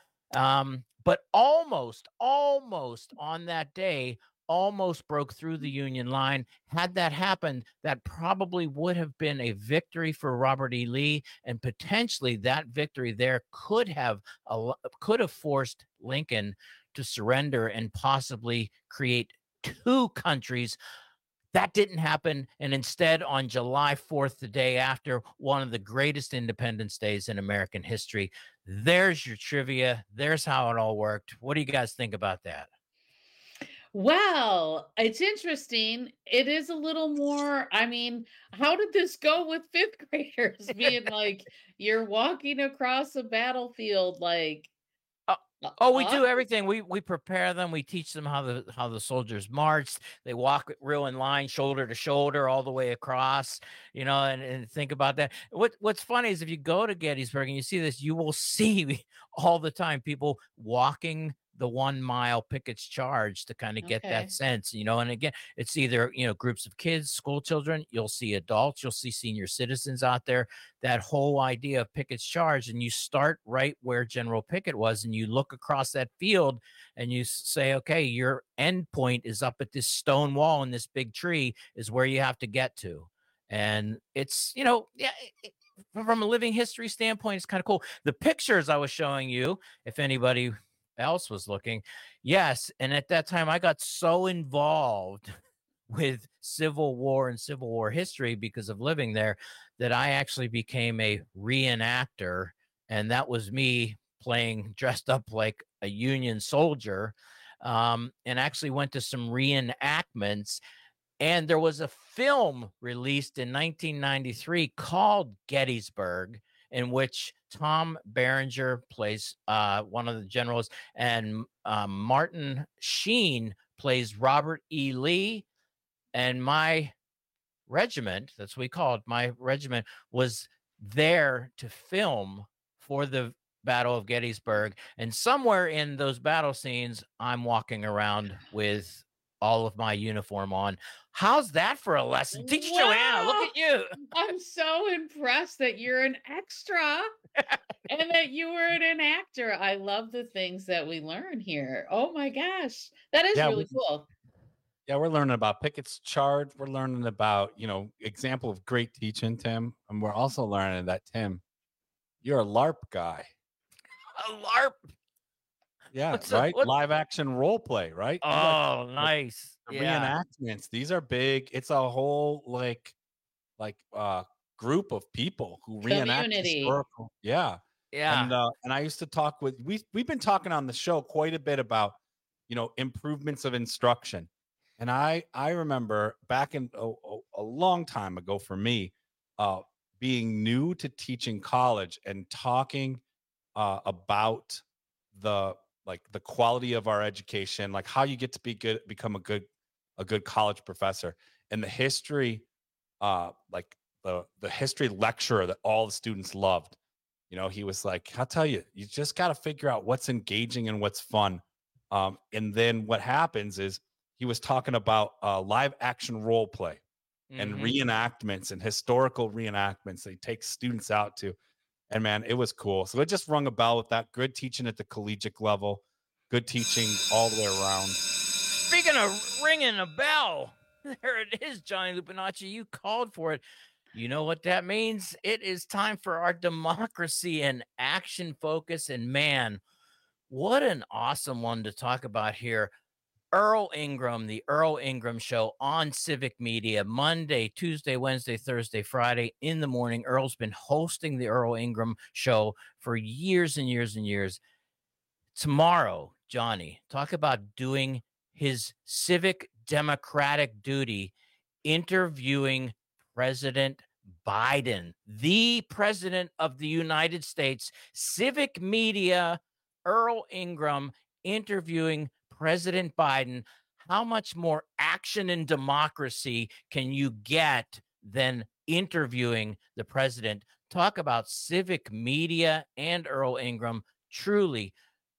S16: But almost on that day, almost broke through the Union line. Had that happened, that probably would have been a victory for Robert E. Lee, and potentially that victory there could have forced Lincoln to surrender and possibly create two countries. That didn't happen, and instead on July 4th, the day after, one of the greatest Independence Days in American history. There's your trivia. There's how it all worked. What do you guys think about that?
S18: Well, it's interesting. It is a little more, how did this go with fifth graders being like, you're walking across a battlefield, like,
S16: we do everything. We prepare them. We teach them how the soldiers march. They walk real in line, shoulder to shoulder, all the way across, and think about that. What's funny is if you go to Gettysburg and you see this, you will see all the time people walking the 1 mile Pickett's charge to kind of get that sense, and again, it's either, groups of kids, school children, you'll see adults, you'll see senior citizens out there, that whole idea of Pickett's charge. And you start right where General Pickett was, and you look across that field and you say, okay, your end point is up at this stone wall and this big tree is where you have to get to. And it's, from a living history standpoint, it's kind of cool. The pictures I was showing you, if anybody else was looking, yes, and at that time I got so involved with Civil War and Civil War history because of living there that I actually became a reenactor, and that was me dressed up like a Union soldier, and actually went to some reenactments. And there was a film released in 1993 called Gettysburg, in which Tom Berenger plays one of the generals, and Martin Sheen plays Robert E. Lee. And my regiment, that's what we call it, my regiment was there to film for the Battle of Gettysburg. And somewhere in those battle scenes, I'm walking around with all of my uniform on. How's that for a lesson? Teacher Joanna, look at you.
S18: I'm so impressed that you're an extra and that you were an actor. I love the things that we learn here. Oh my gosh. That is really cool.
S17: Yeah, we're learning about Pickett's charge. We're learning about, example of great teaching, Tim. And we're also learning that, Tim, you're a LARP guy.
S16: A LARP?
S17: Yeah, right? Live action role play, right?
S16: Oh, nice.
S17: The reenactments. These are big. It's a whole group of people who reenact historical. Yeah.
S16: Yeah.
S17: And I used to talk with we've been talking on the show quite a bit about, improvements of instruction. And I remember back in a long time ago for me, being new to teaching college and talking about the quality of our education, like how you get to become a good college professor, and the history, the history lecturer that all the students loved. He was like, I'll tell you, you just got to figure out what's engaging and what's fun. And then what happens is he was talking about live action role play and reenactments and historical reenactments they take students out to. And man, it was cool. So it just rung a bell with that. Good teaching at the collegiate level, good teaching all the way around.
S16: Speaking of ringing a bell, there it is, Johnny Lupinacci. You called for it. You know what that means? It is time for our democracy and action focus. And man, what an awesome one to talk about here. Earl Ingram, the Earl Ingram Show on Civic Media, Monday, Tuesday, Wednesday, Thursday, Friday in the morning. Earl's been hosting the Earl Ingram Show for years and years and years. Tomorrow, Johnny, talk about doing his civic democratic duty, interviewing President Biden, the President of the United States. Civic Media, Earl Ingram interviewing President Biden. How much more action and democracy can you get than interviewing the president? Talk about Civic Media and Earl Ingram. Truly,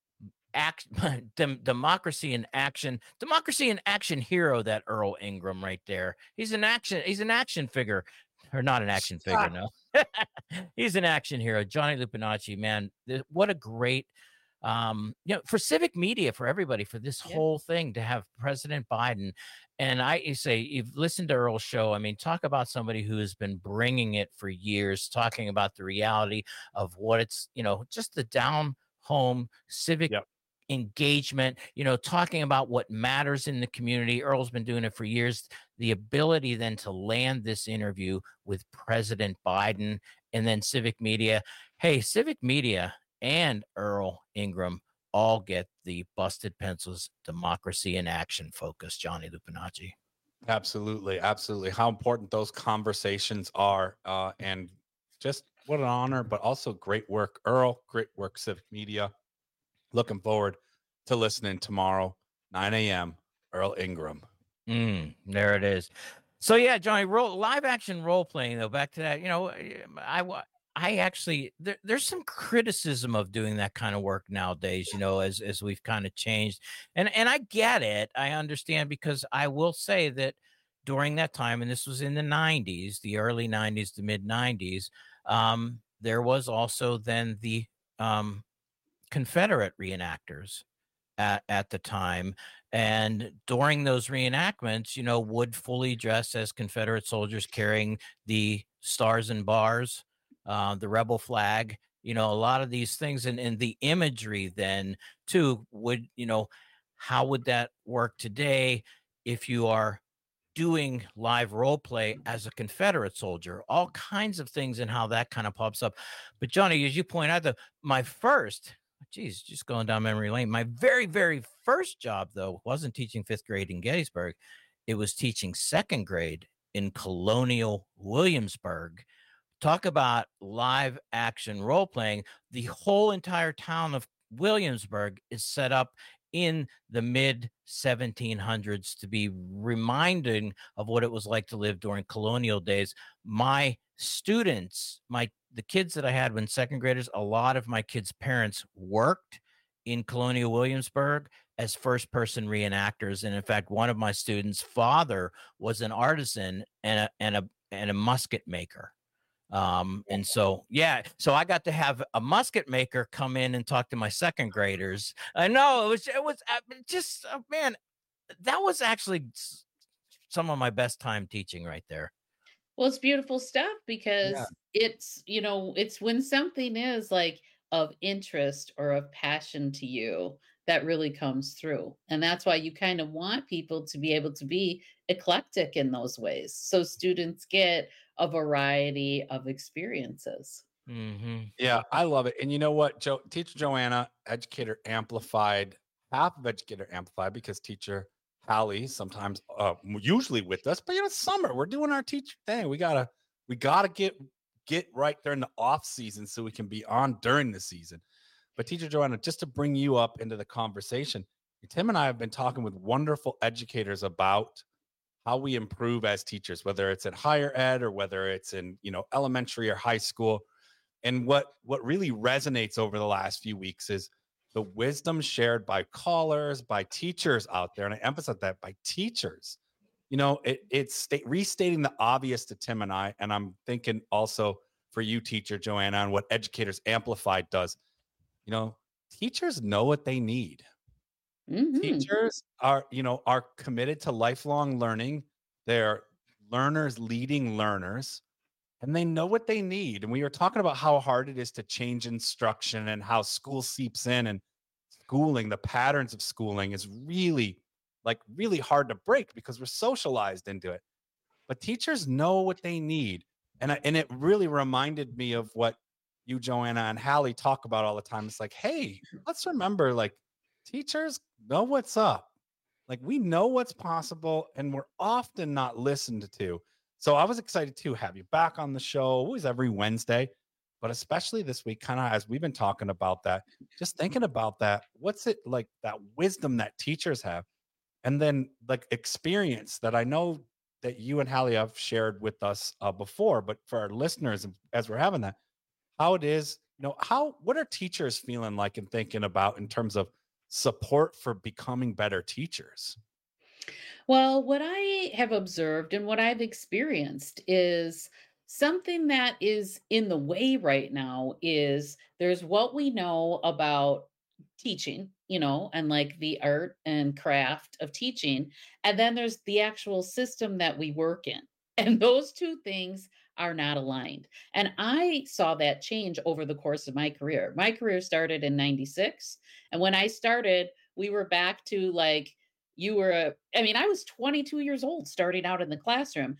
S16: democracy in action hero, that Earl Ingram right there. He's an action figure, or not an action figure. No, he's an action hero. Johnny Lupinacci, man, what a great, for Civic Media, for everybody, for this whole thing to have President Biden. And you say, you've listened to Earl's show. I mean, talk about somebody who has been bringing it for years, talking about the reality of what it's, just the down home civic engagement, talking about what matters in the community. Earl's been doing it for years. The ability then to land this interview with President Biden, and then Civic Media. Hey, Civic Media and Earl Ingram all get the Busted Pencils Democracy in Action focus, Johnny Lupinacci.
S17: Absolutely. Absolutely. How important those conversations are. And just what an honor, but also great work, Earl. Great work, Civic Media. Looking forward to listening tomorrow, 9 a.m., Earl Ingram.
S16: There it is. So, yeah, Johnny, live action role playing, though, back to that, I actually, there's some criticism of doing that kind of work nowadays, as we've kind of changed. And I get it. I understand, because I will say that during that time, and this was in the 90s, the early 90s, the mid 90s, there was also then the Confederate reenactors at the time. And during those reenactments, would fully dress as Confederate soldiers carrying the stars and bars, the rebel flag, a lot of these things, and the imagery then too would, how would that work today if you are doing live role play as a Confederate soldier? All kinds of things, and how that kind of pops up. But Johnny, as you point out, just going down memory lane, my very, very first job, though, wasn't teaching 5th grade in Gettysburg. It was teaching 2nd grade in Colonial Williamsburg. Talk about live action role playing. The whole entire town of Williamsburg is set up in the mid 1700s to be reminding of what it was like to live during colonial days. My students, the kids that I had when 2nd graders, a lot of my kids' parents worked in Colonial Williamsburg. as first-person reenactors. And in fact, one of my students' father was an artisan and a musket maker. And so, so I got to have a musket maker come in and talk to my second graders. I know it was just, man, that was actually some of my best time teaching right there.
S18: Well, it's beautiful stuff because it's, it's when something is like of interest or of passion to you that really comes through. And that's why you kind of want people to be able to be eclectic in those ways. So students get a variety of experiences.
S16: Mm-hmm.
S17: Yeah, I love it. And you know what, Teacher Joanna, Educator Amplified, half of Educator Amplified, because Teacher Hallie sometimes, usually with us, but it's summer. We're doing our teacher thing. We gotta get right there in the off season so we can be on during the season. But Teacher Joanna, just to bring you up into the conversation, Tim and I have been talking with wonderful educators about how we improve as teachers, whether it's in higher ed or whether it's in, elementary or high school. And what really resonates over the last few weeks is the wisdom shared by callers, by teachers out there. And I emphasize that, by teachers. It's restating the obvious to Tim and I, and I'm thinking also for you, Teacher Joanna, and what Educators Amplified does. Teachers know what they need.
S18: Mm-hmm.
S17: Teachers are committed to lifelong learning. They're learners leading learners, and they know what they need. And we were talking about how hard it is to change instruction and how school seeps in, and schooling, the patterns of schooling is really hard to break because we're socialized into it. But teachers know what they need. And it really reminded me of what you, Joanna, and Hallie talk about all the time. It's like, hey, let's remember, teachers know what's up. We know what's possible, and we're often not listened to. So I was excited to have you back on the show, always every Wednesday, but especially this week, kind of as we've been talking about that, just thinking about that. What's it like, that wisdom that teachers have, and then experience that I know that you and Hallie have shared with us before, but for our listeners, as we're having that, how it is, what are teachers feeling like and thinking about in terms of support for becoming better teachers?
S18: Well, what I have observed and what I've experienced is something that is in the way right now is there's what we know about teaching, and the art and craft of teaching. And then there's the actual system that we work in. And those two things are not aligned. And I saw that change over the course of my career. My career started in 96. And when I started, we were back to I was 22 years old starting out in the classroom,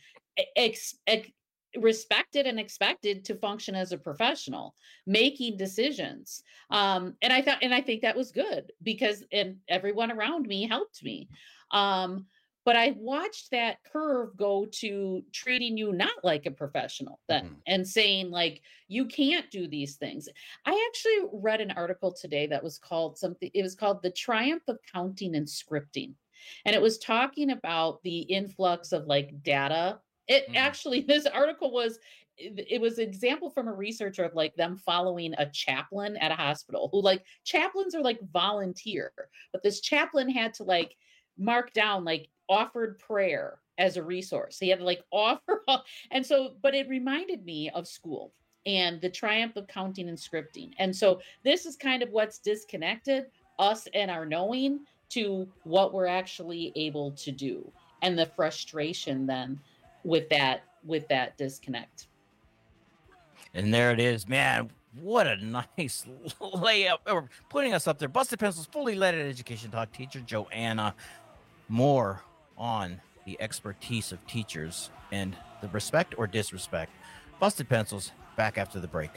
S18: respected and expected to function as a professional, making decisions. And I think that was good because everyone around me helped me. But I watched that curve go to treating you not like a professional then, and saying you can't do these things. I actually read an article today that was called The Triumph of Counting and Scripting. And it was talking about the influx of data. Actually, this article was an example from a researcher of them following a chaplain at a hospital who chaplains are volunteer, but this chaplain had to mark down offered prayer as a resource. He had to offer, and so, but it reminded me of school and the triumph of counting and scripting. And so this is kind of what's disconnected us and our knowing to what we're actually able to do, and the frustration then with that disconnect.
S16: And there it is, man. What a nice layup, or putting us up there. Busted Pencils, fully leaded education talk. Teacher Joanna. More on the expertise of teachers and the respect or disrespect. Busted Pencils, back after the break.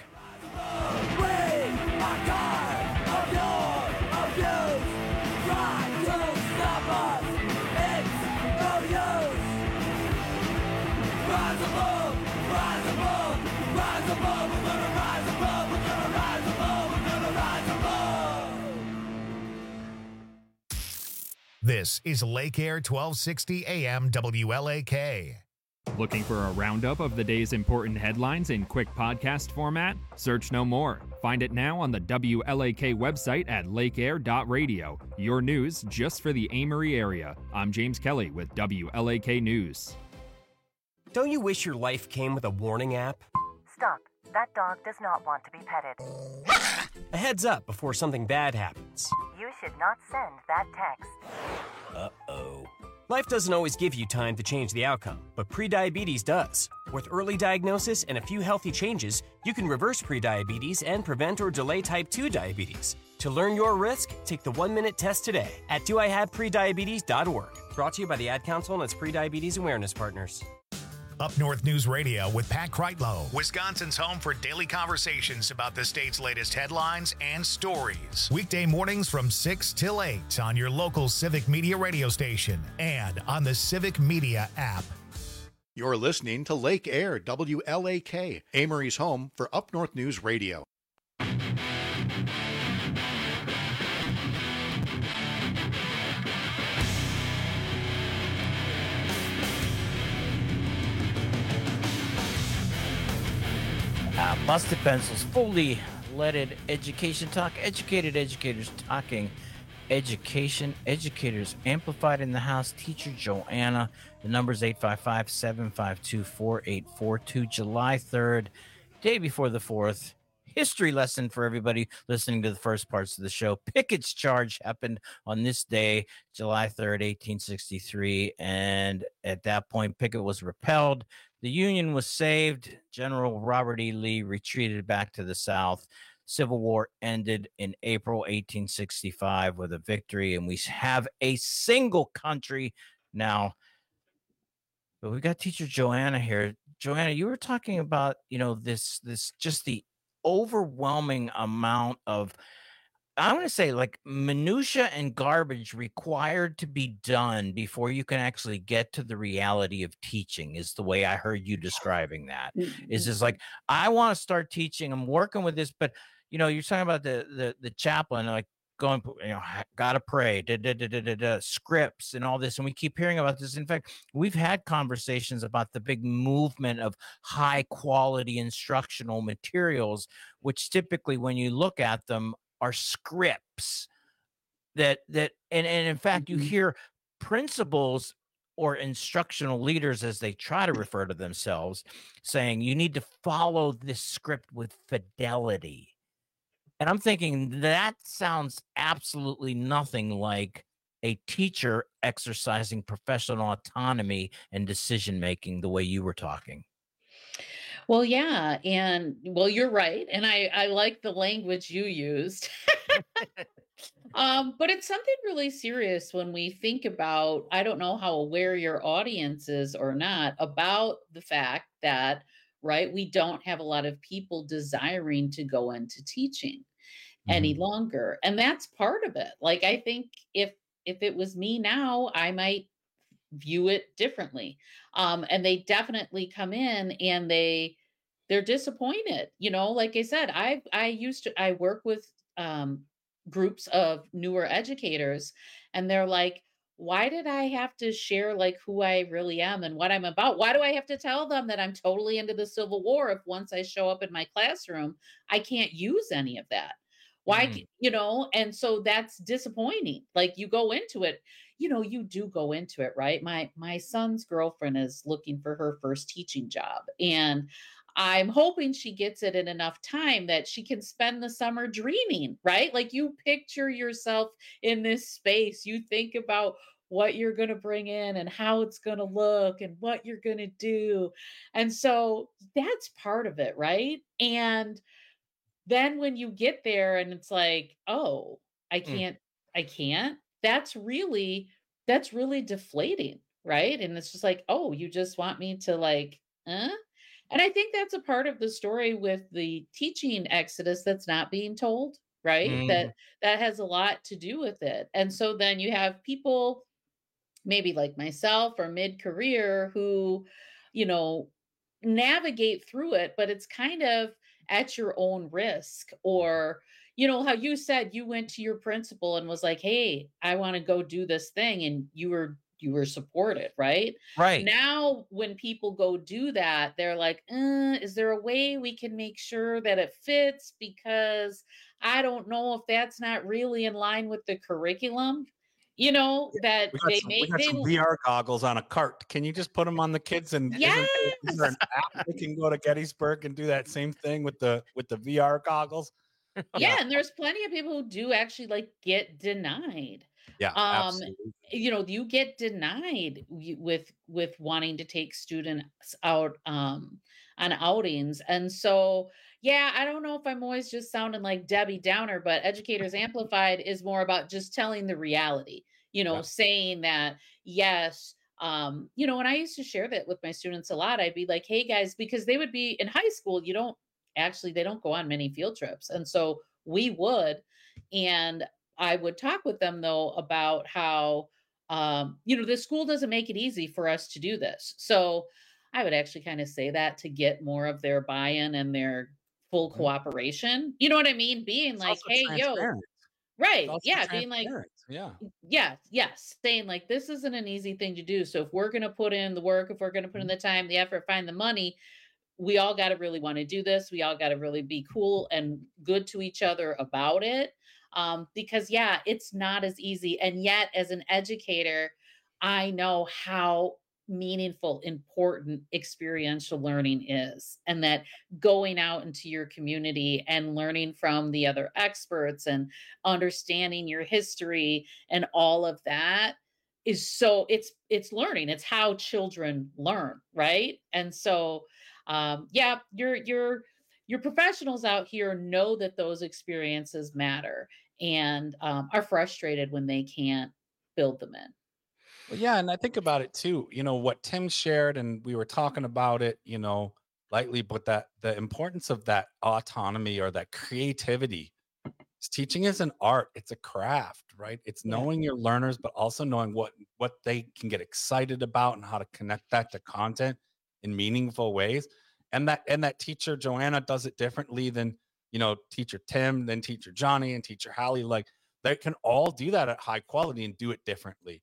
S1: This is Lake Air 1260 AM WLAK.
S4: Looking for a roundup of the day's important headlines in quick podcast format? Search no more. Find it now on the WLAK website at lakeair.radio. Your news just for the Amory area. I'm James Kelly with WLAK News.
S8: Don't you wish your life came with a warning app?
S10: Stop. That dog does not want to be petted.
S8: A heads up before something bad happens.
S10: You should not send that text.
S8: Uh-oh. Life doesn't always give you time to change the outcome, but prediabetes does. With early diagnosis and a few healthy changes, you can reverse prediabetes and prevent or delay type 2 diabetes. To learn your risk, take the 1-minute test today at doihaveprediabetes.org. Brought to you by the Ad Council and its prediabetes awareness partners.
S1: Up North News Radio with Pat Kreitlow, Wisconsin's home for daily conversations about the state's latest headlines and stories. Weekday mornings from 6 till 8 on your local Civic Media radio station and on the Civic Media app.
S12: You're listening to Lake Air, WLAK, Amory's home for Up North News Radio.
S16: Busted Pencils, fully leaded education talk, educated educators talking education, educators amplified in the house. Teacher Joanna, the number's 855-752-4842. July 3rd, day before the 4th. History lesson for everybody listening to the first parts of the show. Pickett's charge happened on this day, July 3rd, 1863, and at that point, Pickett was repelled. The Union was saved. General Robert E. Lee retreated back to the South. Civil War ended in April 1865 with a victory, and we have a single country now. But we got Teacher Joanna here. Joanna, you were talking about, this just the overwhelming amount of, I want to say, like, minutia and garbage required to be done before you can actually get to the reality of teaching, is the way I heard you describing that. Is just like, I want to start teaching, I'm working with this, but you're talking about the chaplain, like going, gotta pray, scripts and all this, and we keep hearing about this. In fact, we've had conversations about the big movement of high quality instructional materials, which typically, when you look at them, are scripts and in fact, you hear principals or instructional leaders, as they try to refer to themselves, saying you need to follow this script with fidelity. And I'm thinking that sounds absolutely nothing like a teacher exercising professional autonomy and decision making the way you were talking.
S18: Well, yeah. And you're right. And I like the language you used. But it's something really serious when we think about, I don't know how aware your audience is or not about the fact that, right, we don't have a lot of people desiring to go into teaching any longer. And that's part of it. Like, I think if it was me now, I might view it differently. And they definitely come in and they're disappointed. Like I said, I work with groups of newer educators, and they're like, why did I have to share like who I really am and what I'm about? Why do I have to tell them that I'm totally into the Civil War if once I show up in my classroom, I can't use any of that? Why, and so that's disappointing. Like, you go into it, you do go into it, right? My son's girlfriend is looking for her first teaching job, and I'm hoping she gets it in enough time that she can spend the summer dreaming, right? Like, you picture yourself in this space. You think about what you're going to bring in and how it's going to look and what you're going to do. And so that's part of it, right? And then when you get there and it's like, oh, I can't, that's really deflating, right? And it's just like, oh, you just want me to like, And I think that's a part of the story with the teaching exodus that's not being told, right? That has a lot to do with it. And so then you have people maybe like myself or mid-career who, navigate through it, but it's kind of at your own risk. Or, how you said you went to your principal and was like, hey, I want to go do this thing. And you were were supported, right?
S16: Right.
S18: Now, when people go do that, they're like, is there a way we can make sure that it fits? Because I don't know if that's not really in line with the curriculum. You know, that
S17: We got some VR goggles on a cart. Can you just put them on the kids? And is there an app they can go to Gettysburg and do that same thing with the VR goggles?
S18: Yeah, and there's plenty of people who do actually like get denied.
S17: Yeah, absolutely.
S18: You know, you get denied with wanting to take students out on outings. And so, yeah, I don't know if I'm always just sounding like Debbie Downer, but Educators Amplified is more about just telling the reality, you know, saying that, yes, you know, and I used to share that with my students a lot. I'd be like, hey guys, because they would be in high school, they don't go on many field trips. And so we would, and I would talk with them though about how, you know, the school doesn't make it easy for us to do this. So I would actually kind of say that to get more of their buy-in and their full cooperation. You know what I mean? Being
S17: It's
S18: like,
S17: also
S18: hey, yo,
S17: transparent.
S18: right.
S17: It's also
S18: Yeah. Being like,
S17: transparent.
S18: yes. Saying like, this isn't an easy thing to do. So if we're going to put in the work, if we're going to put in the time, the effort, find the money, we all got to really want to do this. We all got to really be cool and good to each other about it. Because yeah, it's not as easy. And yet as an educator, I know how meaningful, important experiential learning is, and that going out into your community and learning from the other experts and understanding your history and all of that is so it's learning. It's how children learn, right? And so yeah, your professionals out here know that those experiences matter and are frustrated when they can't build them in.
S17: Well, yeah, and I think about it too. You know what Tim shared, and we were talking about it, you know, lightly, but that the importance of that autonomy or that creativity. Teaching is an art; it's a craft, right? It's knowing your learners, but also knowing what they can get excited about and how to connect that to content in meaningful ways. And that teacher Joanna does it differently than, you know, teacher Tim, then teacher Johnny, and teacher Hallie. Like they can all do that at high quality and do it differently.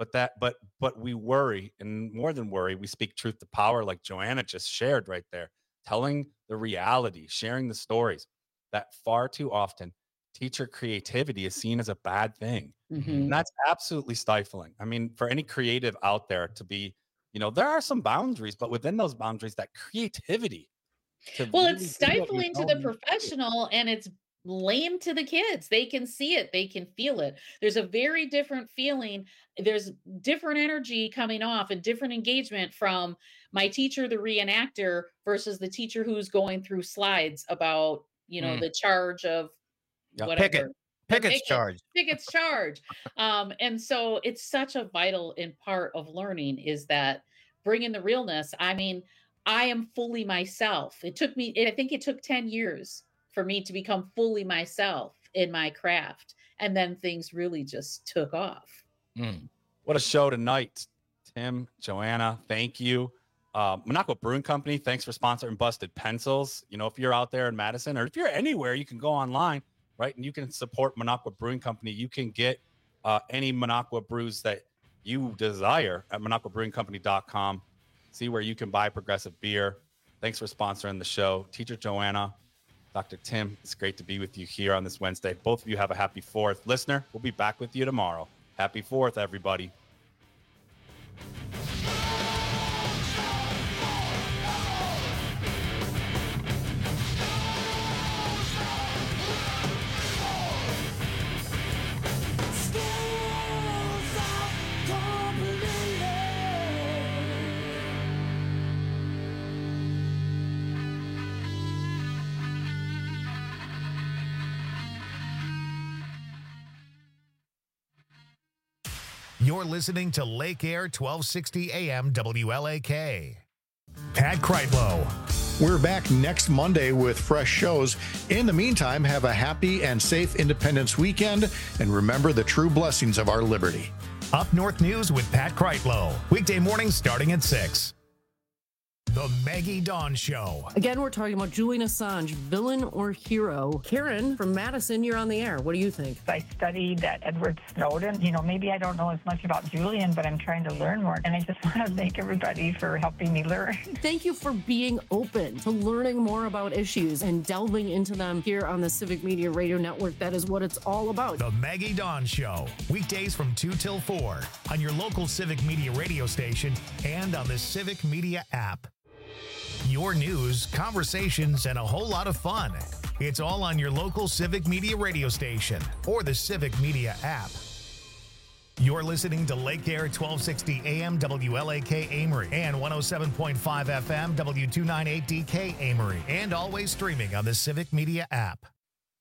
S17: But we worry, and more than worry, we speak truth to power, like Joanna just shared right there, telling the reality, sharing the stories. That far too often, teacher creativity is seen as a bad thing. And that's absolutely stifling. I mean, for any creative out there to be, you know, there are some boundaries, but within those boundaries, that creativity.
S18: Well, it's stifling to the professional and it's lame to the kids. They can see it. They can feel it. There's a very different feeling. There's different energy coming off and different engagement from my teacher, the reenactor, versus the teacher who's going through slides about, you know, the charge of whatever.
S13: Pickett's charge.
S18: Pickett's charge. And so it's such a vital in part of learning is that bringing the realness. I mean, I am fully myself. I think it took 10 years for me to become fully myself in my craft. And then things really just took off.
S17: What a show tonight. Tim, Joanna, thank you. Minocqua Brewing Company, thanks for sponsoring Busted Pencils. You know, if you're out there in Madison or if you're anywhere, you can go online, right? And you can support Minocqua Brewing Company. You can get any Minocqua brews that you desire at MinocquaBrewingCompany.com. See where you can buy Progressive beer. Thanks for sponsoring the show. Teacher Joanna, Dr. Tim, it's great to be with you here on this Wednesday. Both of you have a happy 4th. Listener, we'll be back with you tomorrow. Happy 4th, everybody.
S1: You're listening to Lake Air 1260 AM WLAK. Pat Kreitlow.
S12: We're back next Monday with fresh shows. In the meantime, have a happy and safe Independence weekend, and remember the true blessings of our liberty.
S1: Up North News with Pat Kreitlow. Weekday mornings starting at 6. The Maggie Dawn Show.
S13: Again, we're talking about Julian Assange, villain or hero. Karen from Madison, you're on the air. What do you think?
S15: I studied that Edward Snowden. Maybe I don't know as much about Julian, but I'm trying to learn more. And I just want to thank everybody for helping me learn.
S13: Thank you for being open to learning more about issues and delving into them here on the Civic Media Radio Network. That is what it's all about.
S1: The Maggie Dawn Show. Weekdays from 2 till 4 on your local Civic Media radio station and on the Civic Media app. Your news, conversations, and a whole lot of fun. It's all on your local Civic Media radio station or the Civic Media app. You're listening to Lake Air 1260 AM WLAK Amory and 107.5 FM W298DK Amory, and always streaming on the Civic Media app.